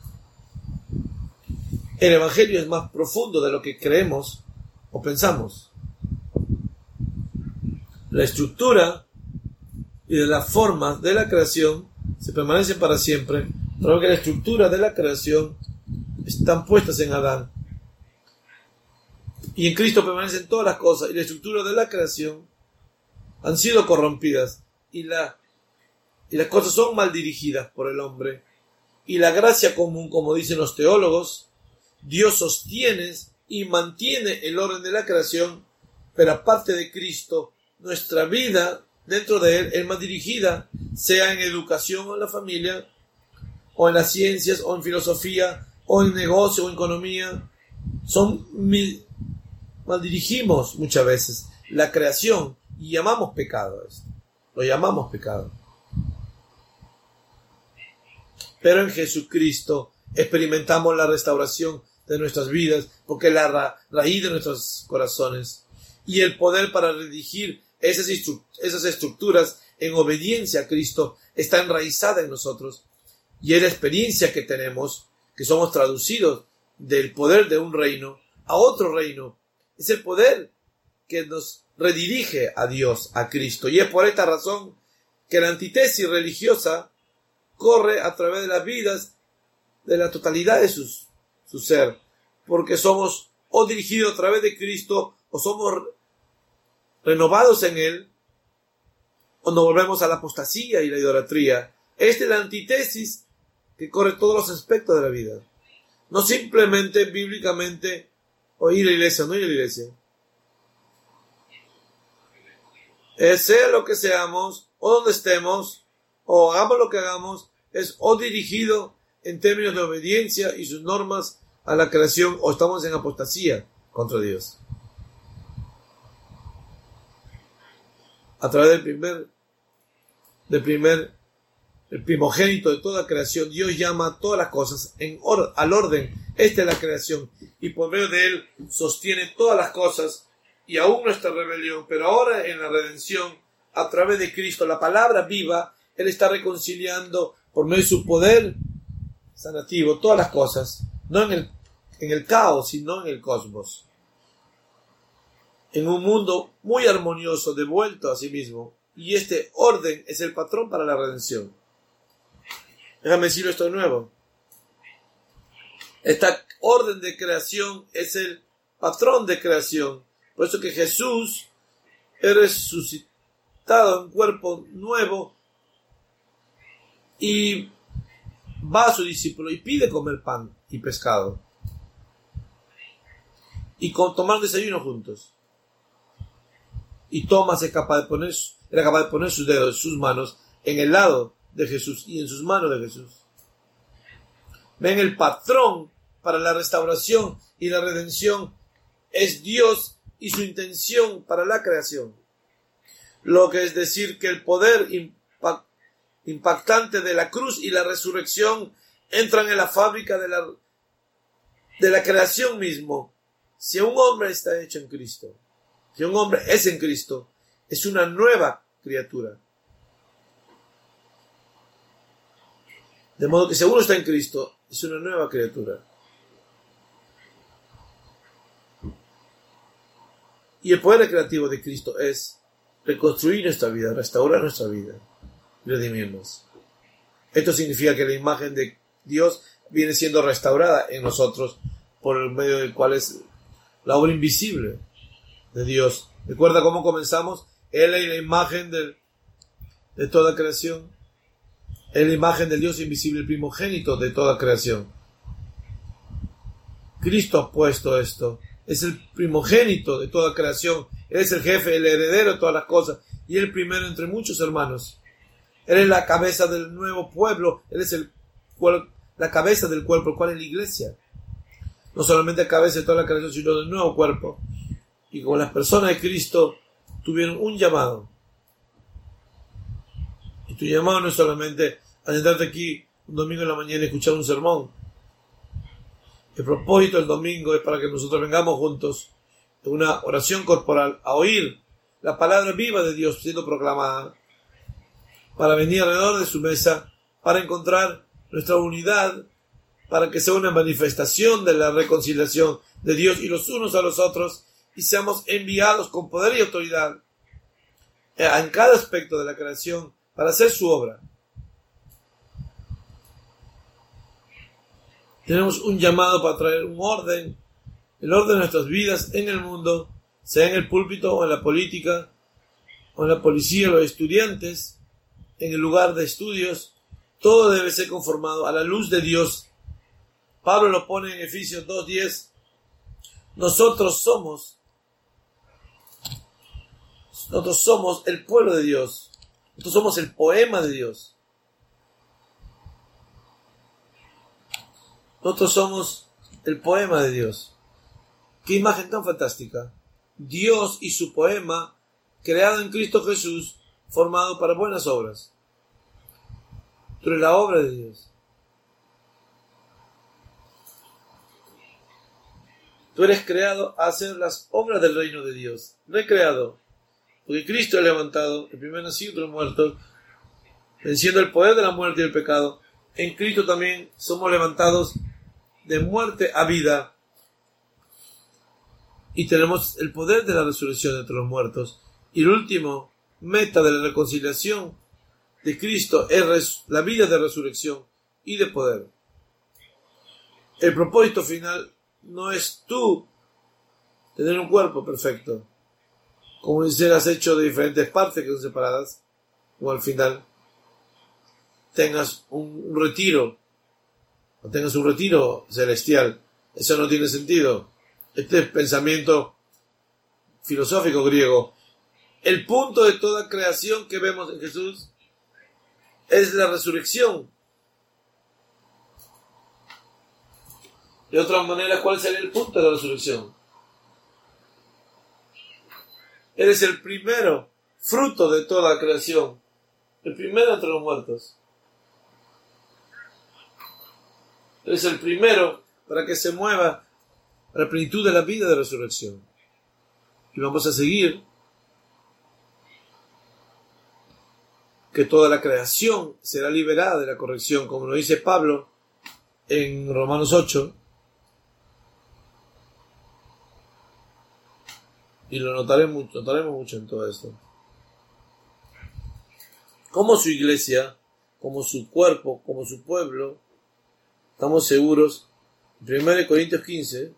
El Evangelio es más profundo de lo que creemos o pensamos. La estructura y de las formas de la creación se permanecen para siempre, pero que la estructura de la creación están puestas en Adán. Y en Cristo permanecen todas las cosas, y la estructura de la creación han sido corrompidas, y las cosas son mal dirigidas por el hombre. Y la gracia común, como dicen los teólogos, Dios sostiene y mantiene el orden de la creación, pero aparte de Cristo, nuestra vida dentro de Él es más dirigida, sea en educación o en la familia, o en las ciencias, o en filosofía, o en negocio, o en economía. Mal dirigimos muchas veces la creación y llamamos pecado esto. Lo llamamos pecado. Pero en Jesucristo experimentamos la restauración de nuestras vidas, porque es la raíz de nuestros corazones, y el poder para redirigir esas estructuras en obediencia a Cristo está enraizada en nosotros, y es la experiencia que tenemos, que somos traducidos del poder de un reino a otro reino. Es el poder que nos redirige a Dios, a Cristo, y es por esta razón que la antítesis religiosa corre a través de las vidas de la totalidad de su ser, porque somos o dirigidos a través de Cristo, o somos renovados en Él, o nos volvemos a la apostasía y la idolatría. Esta es la antítesis que corre todos los aspectos de la vida. No simplemente bíblicamente o ir a la iglesia, no ir a la iglesia. Sea lo que seamos, o donde estemos, o hagamos lo que hagamos, es o dirigido en términos de obediencia y sus normas a la creación, o estamos en apostasía contra Dios. A través el primogénito de toda creación, Dios llama a todas las cosas al orden. Esta es la creación, y por medio de Él sostiene todas las cosas, y aún nuestra rebelión, pero ahora en la redención, a través de Cristo, la palabra viva, Él está reconciliando por medio de su poder sanativo todas las cosas, no en el caos, sino en el cosmos. En un mundo muy armonioso, devuelto a sí mismo. Y este orden es el patrón para la redención. Déjame decirlo esto de nuevo. Esta orden de creación es el patrón de creación. Por eso que Jesús es resucitado en cuerpo nuevo y va a su discípulo y pide comer pan y pescado. Y tomar desayuno juntos. Y Tomás era capaz de poner sus dedos, sus manos en el lado de Jesús y en sus manos de Jesús. Ven, el patrón para la restauración y la redención es Dios y su intención para la creación. Lo que es decir que el poder impactante de la cruz y la resurrección entran en la fábrica de la creación mismo. Si un hombre está hecho en Cristo, si un hombre es en Cristo, es una nueva criatura. De modo que si uno está en Cristo, es una nueva criatura. Y el poder creativo de Cristo es reconstruir nuestra vida, restaurar nuestra vida, redimirnos. Esto significa que la imagen de Dios viene siendo restaurada en nosotros por el medio del cual es la obra invisible de Dios. ¿Recuerda cómo comenzamos? Él es la imagen de toda creación. Es la imagen del Dios invisible, el primogénito de toda creación. Cristo ha puesto esto. Es el primogénito de toda creación. Él es el jefe, el heredero de todas las cosas. Y el primero entre muchos hermanos. Él es la cabeza del nuevo pueblo. Él es la cabeza del cuerpo, el cual es la iglesia. No solamente cabeza de toda la creación, sino del nuevo cuerpo. Y como las personas de Cristo tuvieron un llamado. Y tu llamado no es solamente a sentarte aquí un domingo en la mañana y escuchar un sermón. El propósito del domingo es para que nosotros vengamos juntos en una oración corporal a oír la palabra viva de Dios siendo proclamada, para venir alrededor de su mesa, para encontrar nuestra unidad, para que sea una manifestación de la reconciliación de Dios y los unos a los otros, y seamos enviados con poder y autoridad en cada aspecto de la creación para hacer su obra. Tenemos un llamado para traer un orden, el orden de nuestras vidas en el mundo, sea en el púlpito o en la política, o en la policía, los estudiantes, en el lugar de estudios. Todo debe ser conformado a la luz de Dios. Pablo lo pone en Efesios 2:10. Nosotros somos el pueblo de Dios. Nosotros somos el poema de Dios. Nosotros somos el poema de Dios. Qué imagen tan fantástica. Dios y su poema, creado en Cristo Jesús, formado para buenas obras. Tú eres la obra de Dios. Tú eres creado a hacer las obras del reino de Dios. Recreado. Porque Cristo es levantado, el primer nacido de los muertos, venciendo el poder de la muerte y el pecado. En Cristo también somos levantados de muerte a vida. Y tenemos el poder de la resurrección entre los muertos. Y el último meta de la reconciliación de Cristo es la vida de resurrección y de poder. El propósito final no es tú tener un cuerpo perfecto, como si seas hecho de diferentes partes que son separadas, o al final tengas un retiro, o tengas un retiro celestial. Eso no tiene sentido. Este es pensamiento filosófico griego. El punto de toda creación que vemos en Jesús es la resurrección. De otra manera, ¿cuál sería el punto de la resurrección? Eres el primero, fruto de toda la creación, el primero entre los muertos. Eres el primero para que se mueva a la plenitud de la vida de resurrección. Y vamos a seguir que toda la creación será liberada de la corrección, como lo dice Pablo en Romanos 8. Y lo notaremos mucho en todo esto. Como su iglesia, como su cuerpo, como su pueblo, estamos seguros, en 1 Corintios 15,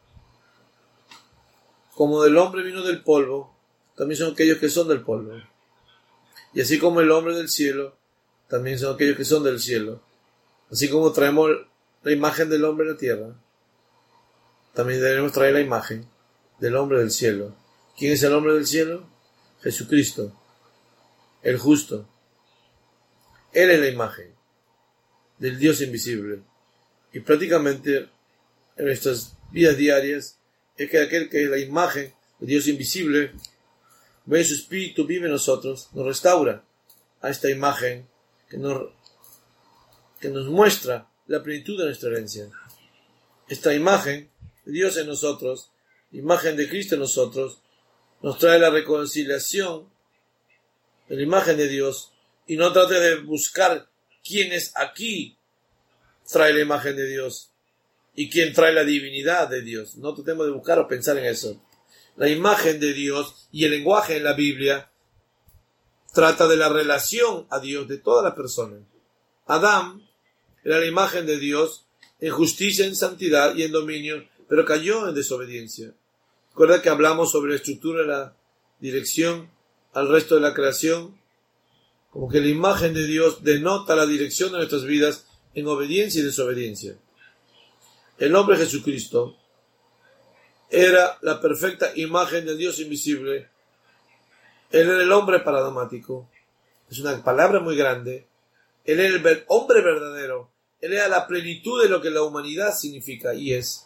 como del hombre vino del polvo, también son aquellos que son del polvo. Y así como el hombre del cielo, también son aquellos que son del cielo. Así como traemos la imagen del hombre en la tierra, también debemos traer la imagen del hombre del cielo. ¿Quién es el hombre del cielo? Jesucristo, el justo. Él es la imagen del Dios invisible. Y prácticamente en nuestras vidas diarias es que aquel que es la imagen del Dios invisible, ve su espíritu, vive en nosotros, nos restaura a esta imagen que nos muestra la plenitud de nuestra herencia. Esta imagen de Dios en nosotros, imagen de Cristo en nosotros, nos trae la reconciliación de la imagen de Dios. Y no trate de buscar quién es aquí trae la imagen de Dios y quién trae la divinidad de Dios. No tratemos de buscar o pensar en eso. La imagen de Dios y el lenguaje en la Biblia trata de la relación a Dios de todas las personas. Adán era la imagen de Dios en justicia, en santidad y en dominio, pero cayó en desobediencia. Recuerda que hablamos sobre la estructura de la dirección al resto de la creación. como que la imagen de Dios denota la dirección de nuestras vidas en obediencia y desobediencia. El hombre Jesucristo era la perfecta imagen del Dios invisible. Él era el hombre paradigmático. Es una palabra muy grande. Él era el hombre verdadero. Él era la plenitud de lo que la humanidad significa y es.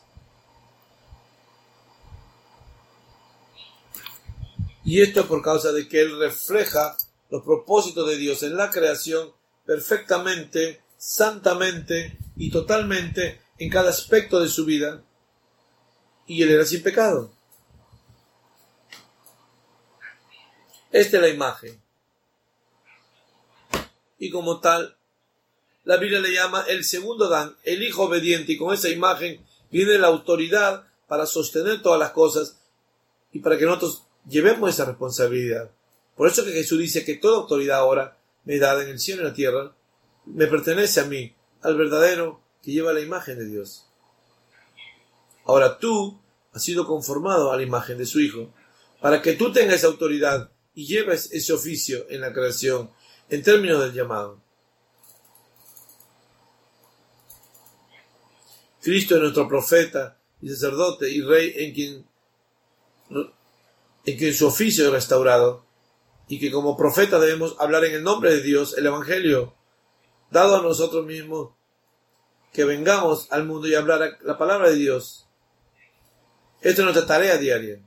Y esto es por causa de que Él refleja los propósitos de Dios en la creación perfectamente, santamente y totalmente en cada aspecto de su vida. Y Él era sin pecado. Esta es la imagen. Y como tal, la Biblia le llama el segundo Adán, el hijo obediente, y con esa imagen viene la autoridad para sostener todas las cosas y para que nosotros llevemos esa responsabilidad. Por eso que Jesús dice que toda autoridad ahora me dada en el cielo y en la tierra me pertenece a mí, al verdadero que lleva la imagen de Dios. Ahora tú has sido conformado a la imagen de su Hijo para que tú tengas esa autoridad y lleves ese oficio en la creación en términos del llamado. Cristo es nuestro profeta y sacerdote y rey en quien su oficio es restaurado y que como profeta debemos hablar en el nombre de Dios el Evangelio dado a nosotros mismos, que vengamos al mundo y hablar la palabra de Dios. Esta es nuestra tarea diaria.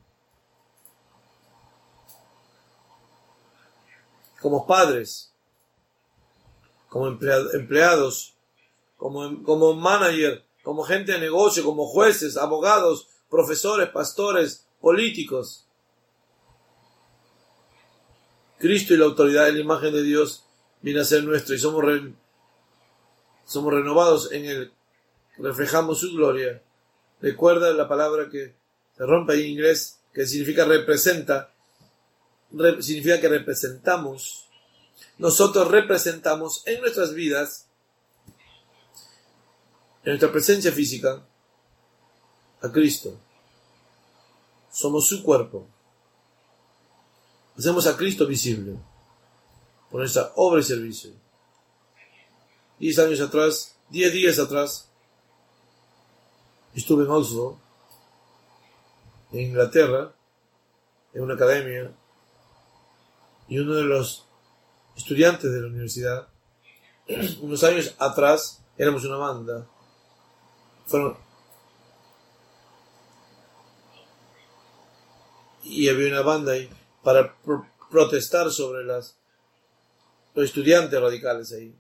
Como padres, como empleados, como manager, como gente de negocio, como jueces, abogados, profesores, pastores, políticos. Cristo y la autoridad de la imagen de Dios viene a ser nuestro y somos renovados en Él. Reflejamos su gloria. Recuerda la palabra que se rompe ahí en inglés, que significa representa. Significa que representamos. Nosotros representamos en nuestras vidas, en nuestra presencia física, a Cristo. Somos su cuerpo. Hacemos a Cristo visible por nuestra obra y servicio. 10 años atrás, 10 días atrás, estuve en Oslo, en Inglaterra, en una academia, y uno de los estudiantes de la universidad, unos años atrás, éramos una banda, y había una banda ahí para protestar sobre los estudiantes radicales ahí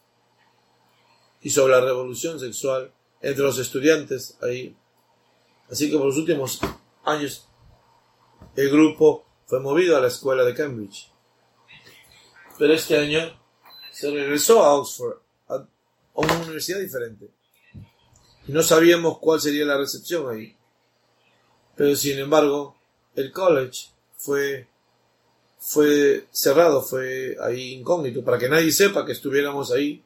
y sobre la revolución sexual entre los estudiantes ahí. Así que por los últimos años el grupo fue movido a la escuela de Cambridge, pero este año se regresó a Oxford, a una universidad diferente, y no sabíamos cuál sería la recepción ahí, pero sin embargo el college fue cerrado, fue ahí incógnito, para que nadie sepa que estuviéramos ahí.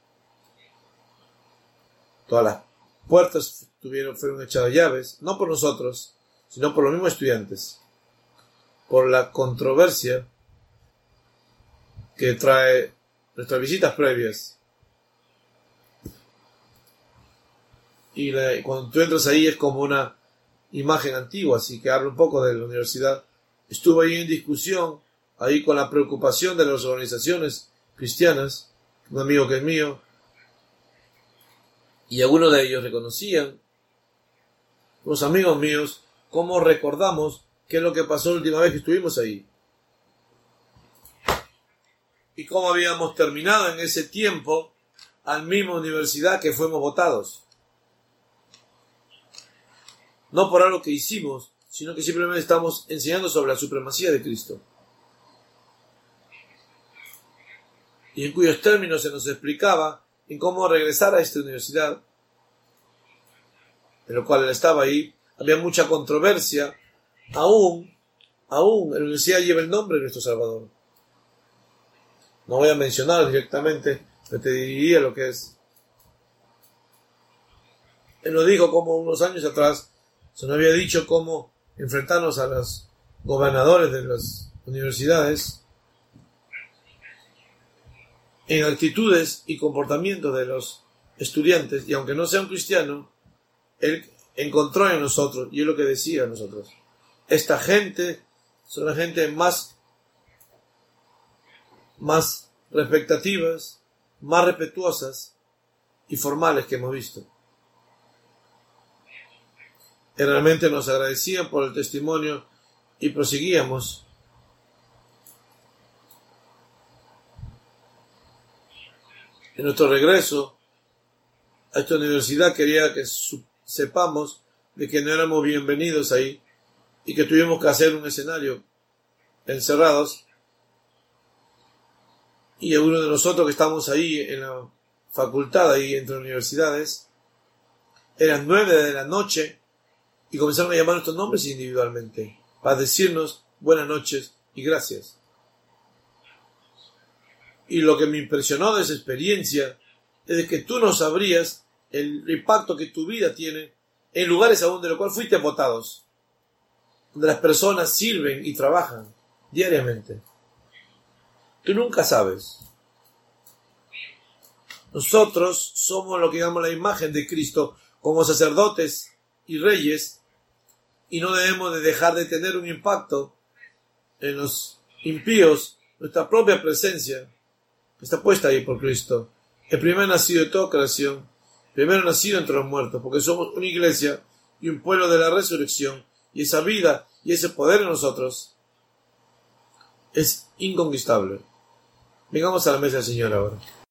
Todas las puertas fueron echadas llaves, no por nosotros, sino por los mismos estudiantes, por la controversia que trae nuestras visitas previas. Y cuando tú entras ahí es como una imagen antigua, así que habla un poco de la universidad. Estuve ahí en discusión, ahí con la preocupación de las organizaciones cristianas, un amigo que es mío, y algunos de ellos reconocían, unos amigos míos, cómo recordamos qué es lo que pasó la última vez que estuvimos ahí. Y cómo habíamos terminado en ese tiempo a la misma universidad que fuimos votados. No por algo que hicimos, sino que simplemente estamos enseñando sobre la supremacía de Cristo. Y en cuyos términos se nos explicaba en cómo regresar a esta universidad, en lo cual él estaba ahí. Había mucha controversia. Aún la universidad lleva el nombre de nuestro Salvador. No voy a mencionar directamente, pero te diría lo que es. Él nos dijo como unos años atrás se nos había dicho cómo enfrentarnos a los gobernadores de las universidades, en actitudes y comportamientos de los estudiantes, y aunque no sea un cristiano, él encontró en nosotros, y es lo que decía a nosotros, esta gente son la gente más respetativas, más respetuosas y formales que hemos visto. Y realmente nos agradecían por el testimonio y proseguíamos. En nuestro regreso a esta universidad quería que sepamos de que no éramos bienvenidos ahí y que tuvimos que hacer un escenario encerrados, y algunos de nosotros que estábamos ahí en la facultad, ahí entre universidades, eran 9 de la noche y comenzaron a llamar nuestros nombres individualmente para decirnos buenas noches y gracias. Y lo que me impresionó de esa experiencia es de que tú no sabrías el impacto que tu vida tiene en lugares aún de los cuales fuiste votados, donde las personas sirven y trabajan diariamente. Tú nunca sabes. Nosotros somos lo que llamamos la imagen de Cristo como sacerdotes y reyes, y no debemos de dejar de tener un impacto en los impíos. Nuestra propia presencia está puesta ahí por Cristo, el primer nacido de toda creación, primero nacido entre los muertos, porque somos una iglesia y un pueblo de la resurrección, y esa vida y ese poder en nosotros es inconquistable. Vengamos a la mesa del Señor ahora.